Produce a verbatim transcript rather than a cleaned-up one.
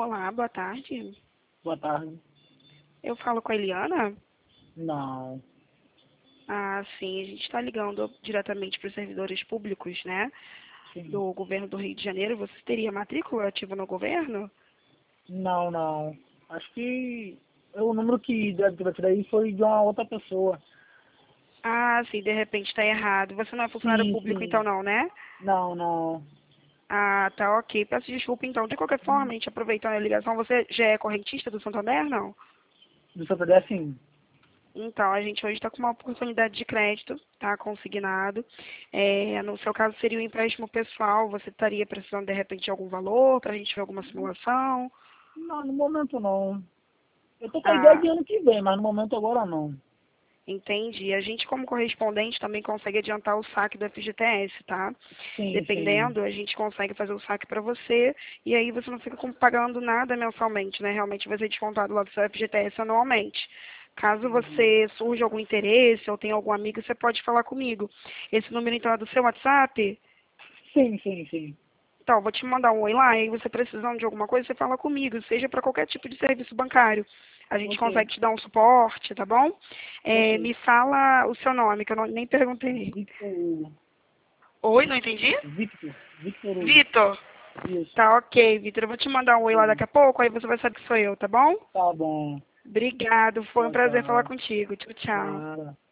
Olá, boa tarde. Boa tarde. Eu falo com a Eliana? Não. Ah, sim, a gente está ligando diretamente para os servidores públicos, né? Sim. Do governo do Rio de Janeiro. Você teria matrícula ativa no governo? Não, não. Acho que o número que deve ter daí foi de uma outra pessoa. Ah, sim, de repente está errado. Você não é funcionário Sim, público então sim. não, né? Não, não. Ah, tá ok. Peço desculpa então. De qualquer forma, a gente aproveitando a ligação, você já é correntista do Santander, não? Do Santander, sim. Então, a gente hoje está com uma oportunidade de crédito, tá? Consignado. É, no seu caso, seria um empréstimo pessoal. Você estaria precisando, de repente, de algum valor para a gente ver alguma simulação? Não, no momento não. Eu tô com a ideia Ah, de ano que vem, mas no momento agora não. entendi. A gente, como correspondente, também consegue adiantar o saque do F G T S, tá? Sim, sim. Dependendo, a gente consegue fazer o saque para você e aí você não fica com- pagando nada mensalmente, né? Realmente vai ser descontado lá do seu F G T S anualmente. Caso Uhum. você surja algum interesse ou tenha algum amigo, você pode falar comigo. Esse número então é do seu WhatsApp? Sim, sim, sim. Então, vou te mandar um oi lá, e aí você precisando de alguma coisa, você fala comigo, seja para qualquer tipo de serviço bancário. A gente Ok, consegue te dar um suporte, tá bom? É, ok. me fala o seu nome, que eu não- nem perguntei. Victor Hugo. Oi, não entendi? Victor. Victor Hugo. Vitor. Isso. Tá ok, Vitor. Eu vou te mandar um oi lá Sim. daqui a pouco, aí você vai saber que sou eu, tá bom? Tá bom. Obrigado, foi um Tchau, prazer falar tchau. contigo. Tchau, tchau. Nada.